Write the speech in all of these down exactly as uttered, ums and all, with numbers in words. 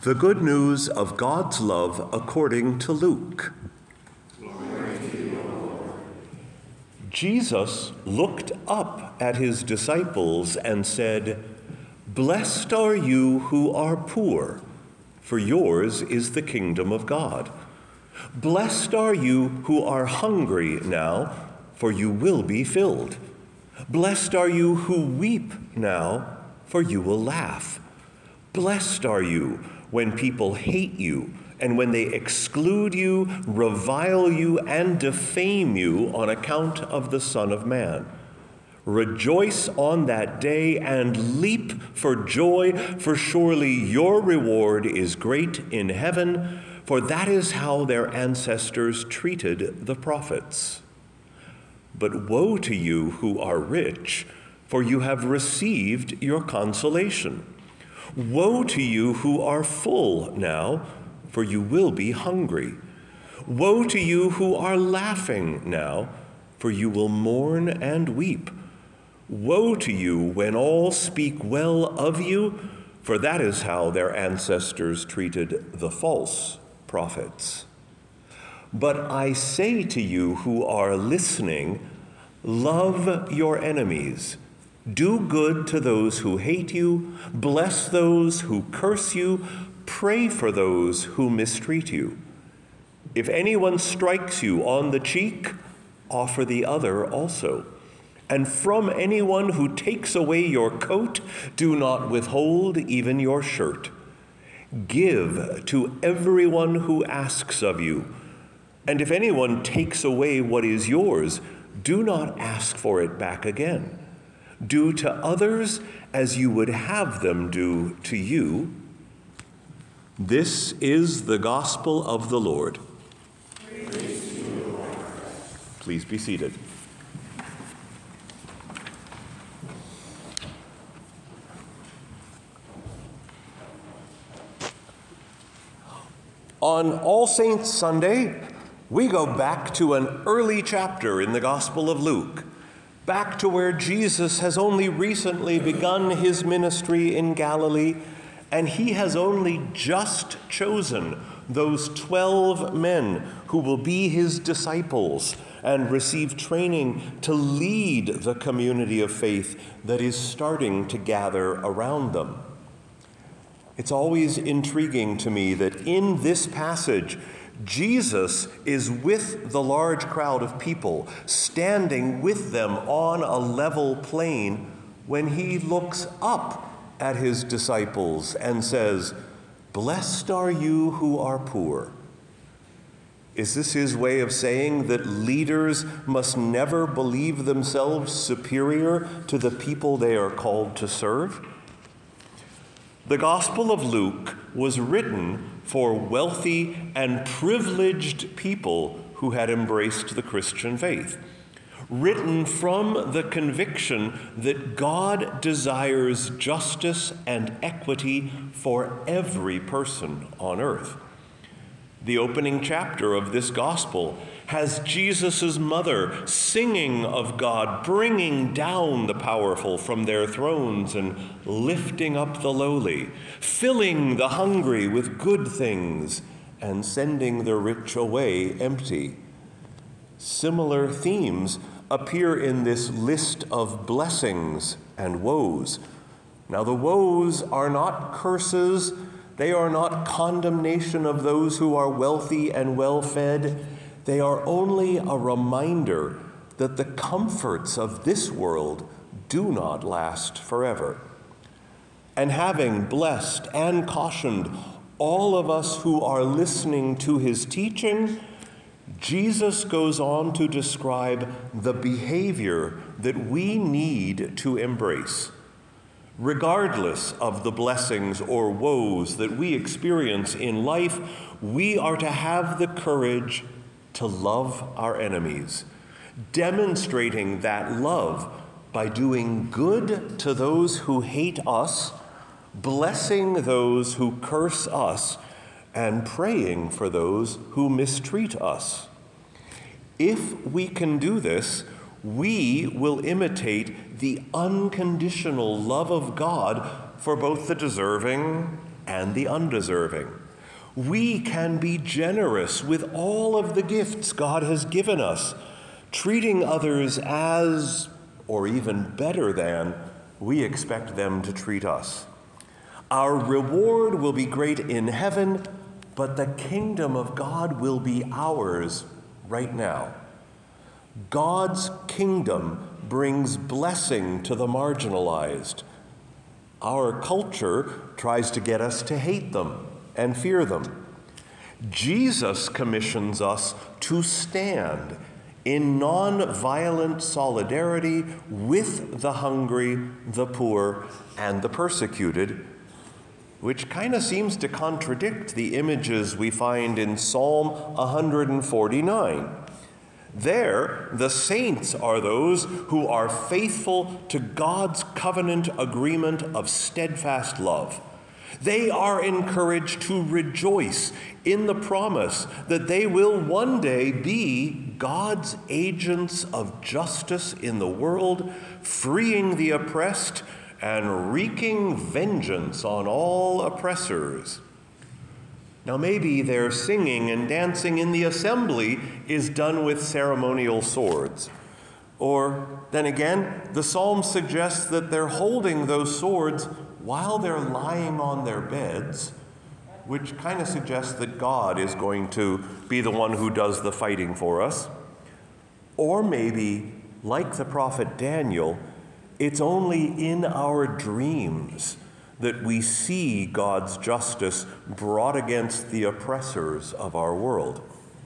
The good news of God's love according to Luke. Glory to you, Lord. Jesus looked up at his disciples and said, "Blessed are you who are poor, for yours is the kingdom of God. Blessed are you who are hungry now, for you will be filled. Blessed are you who weep now, for you will laugh. Blessed are you when people hate you, and when they exclude you, revile you, and defame you on account of the Son of Man. Rejoice on that day and leap for joy, for surely your reward is great in heaven, for that is how their ancestors treated the prophets. But woe to you who are rich, for you have received your consolation. Woe to you who are full now, for you will be hungry. Woe to you who are laughing now, for you will mourn and weep. Woe to you when all speak well of you, for that is how their ancestors treated the false prophets. But I say to you who are listening, love your enemies. Do good to those who hate you, bless those who curse you, pray for those who mistreat you. If anyone strikes you on the cheek, offer the other also. And from anyone who takes away your coat, do not withhold even your shirt. Give to everyone who asks of you. And if anyone takes away what is yours, do not ask for it back again. Do to others as you would have them do to you. This is the gospel of the Lord. Praise to you, Lord. Please be seated. On All Saints' Sunday, we go back to an early chapter in the Gospel of Luke, back to where Jesus has only recently begun his ministry in Galilee, and he has only just chosen those twelve men who will be his disciples and receive training to lead the community of faith that is starting to gather around them. It's always intriguing to me that in this passage, Jesus is with the large crowd of people, standing with them on a level plane when he looks up at his disciples and says, "Blessed are you who are poor." Is this his way of saying that leaders must never believe themselves superior to the people they are called to serve? The Gospel of Luke was written for wealthy and privileged people who had embraced the Christian faith, written from the conviction that God desires justice and equity for every person on earth. The opening chapter of this gospel has Jesus' mother singing of God, bringing down the powerful from their thrones and lifting up the lowly, filling the hungry with good things and sending the rich away empty. Similar themes appear in this list of blessings and woes. Now, the woes are not curses. They are not condemnation of those who are wealthy and well-fed. They are only a reminder that the comforts of this world do not last forever. And having blessed and cautioned all of us who are listening to his teaching, Jesus goes on to describe the behavior that we need to embrace. Regardless of the blessings or woes that we experience in life, we are to have the courage to love our enemies, demonstrating that love by doing good to those who hate us, blessing those who curse us, and praying for those who mistreat us. If we can do this, we will imitate the unconditional love of God for both the deserving and the undeserving. We can be generous with all of the gifts God has given us, treating others as, or even better than, we expect them to treat us. Our reward will be great in heaven, but the kingdom of God will be ours right now. God's kingdom brings blessing to the marginalized. Our culture tries to get us to hate them and fear them. Jesus commissions us to stand in nonviolent solidarity with the hungry, the poor, and the persecuted, which kind of seems to contradict the images we find in Psalm one forty-nine. There, the saints are those who are faithful to God's covenant agreement of steadfast love. They are encouraged to rejoice in the promise that they will one day be God's agents of justice in the world, freeing the oppressed and wreaking vengeance on all oppressors. Now, maybe their singing and dancing in the assembly is done with ceremonial swords. Or, then again, the psalm suggests that they're holding those swords while they're lying on their beds, which kind of suggests that God is going to be the one who does the fighting for us. Or maybe, like the prophet Daniel, it's only in our dreams that we see God's justice brought against the oppressors of our world.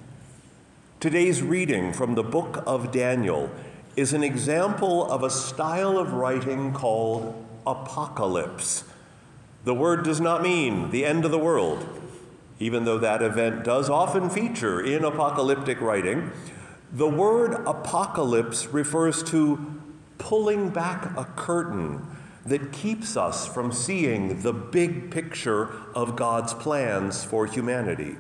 Today's reading from the book of Daniel is an example of a style of writing called apocalypse. The word does not mean the end of the world, even though that event does often feature in apocalyptic writing. The word apocalypse refers to pulling back a curtain that keeps us from seeing the big picture of God's plans for humanity.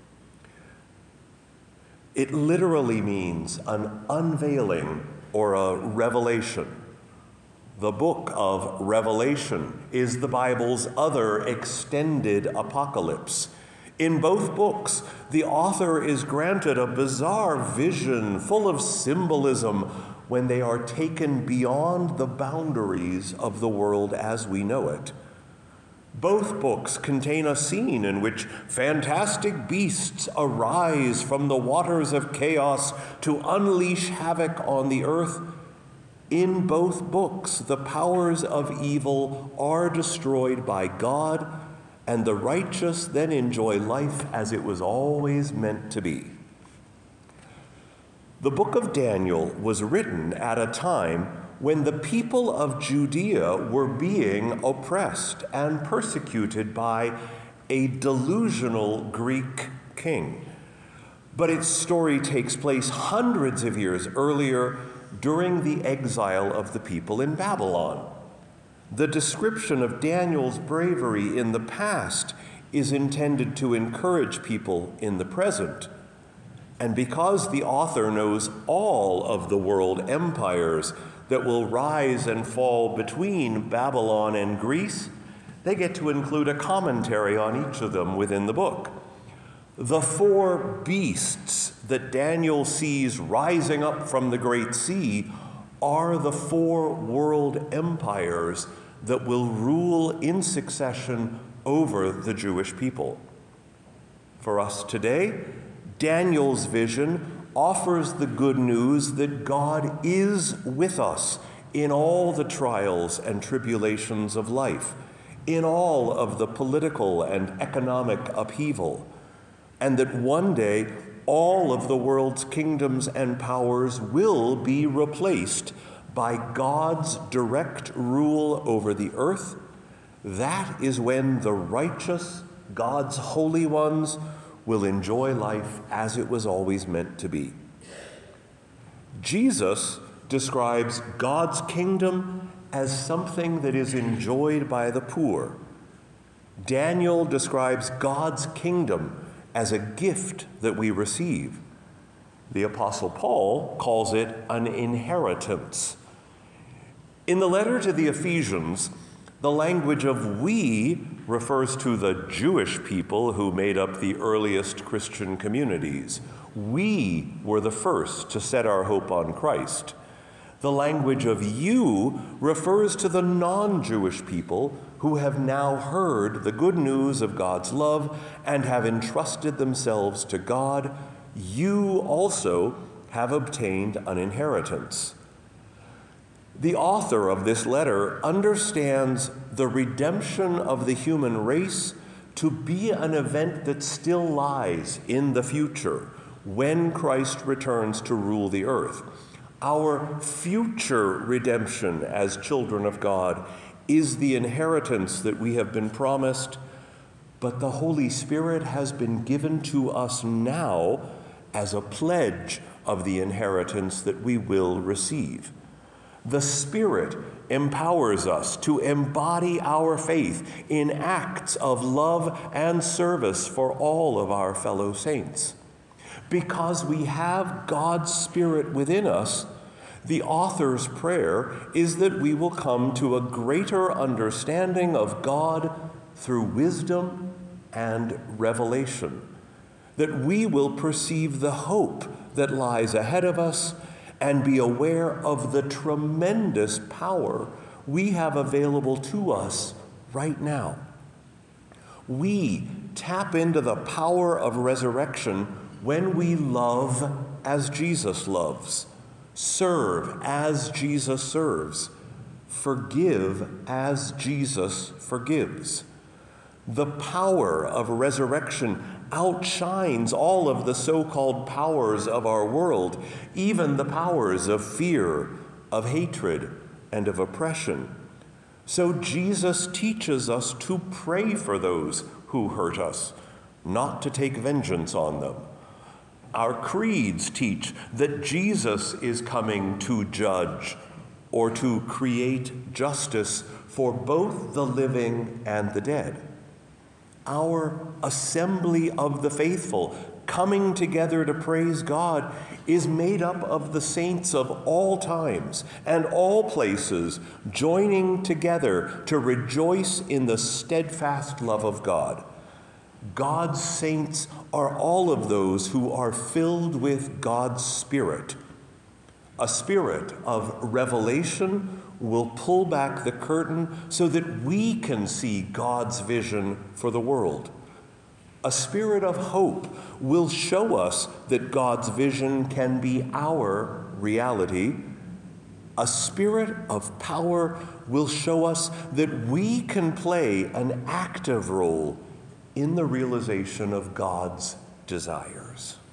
It literally means an unveiling or a revelation. The book of Revelation is the Bible's other extended apocalypse. In both books, the author is granted a bizarre vision full of symbolism when they are taken beyond the boundaries of the world as we know it. Both books contain a scene in which fantastic beasts arise from the waters of chaos to unleash havoc on the earth. In both books, the powers of evil are destroyed by God, and the righteous then enjoy life as it was always meant to be. The book of Daniel was written at a time when the people of Judea were being oppressed and persecuted by a delusional Greek king. But its story takes place hundreds of years earlier during the exile of the people in Babylon. The description of Daniel's bravery in the past is intended to encourage people in the present. And because the author knows all of the world empires that will rise and fall between Babylon and Greece, they get to include a commentary on each of them within the book. The four beasts that Daniel sees rising up from the great sea are the four world empires that will rule in succession over the Jewish people. For us today, Daniel's vision offers the good news that God is with us in all the trials and tribulations of life, in all of the political and economic upheaval, and that one day all of the world's kingdoms and powers will be replaced by God's direct rule over the earth. That is when the righteous, God's holy ones, will enjoy life as it was always meant to be. Jesus describes God's kingdom as something that is enjoyed by the poor. Daniel describes God's kingdom as a gift that we receive. The Apostle Paul calls it an inheritance. In the letter to the Ephesians, The language of we refers to the Jewish people who made up the earliest Christian communities. We were the first to set our hope on Christ. The language of you refers to the non-Jewish people who have now heard the good news of God's love and have entrusted themselves to God. You also have obtained an inheritance. The author of this letter understands the redemption of the human race to be an event that still lies in the future when Christ returns to rule the earth. Our future redemption as children of God is the inheritance that we have been promised, but the Holy Spirit has been given to us now as a pledge of the inheritance that we will receive. The Spirit empowers us to embody our faith in acts of love and service for all of our fellow saints. Because we have God's Spirit within us, the author's prayer is that we will come to a greater understanding of God through wisdom and revelation, that we will perceive the hope that lies ahead of us and be aware of the tremendous power we have available to us right now. We tap into the power of resurrection when we love as Jesus loves, serve as Jesus serves, forgive as Jesus forgives. The power of resurrection outshines all of the so-called powers of our world, even the powers of fear, of hatred, and of oppression. So Jesus teaches us to pray for those who hurt us, not to take vengeance on them. Our creeds teach that Jesus is coming to judge or to create justice for both the living and the dead. Our assembly of the faithful, coming together to praise God, is made up of the saints of all times and all places, joining together to rejoice in the steadfast love of God. God's saints are all of those who are filled with God's Spirit. A spirit of revelation will pull back the curtain so that we can see God's vision for the world. A spirit of hope will show us that God's vision can be our reality. A spirit of power will show us that we can play an active role in the realization of God's desires.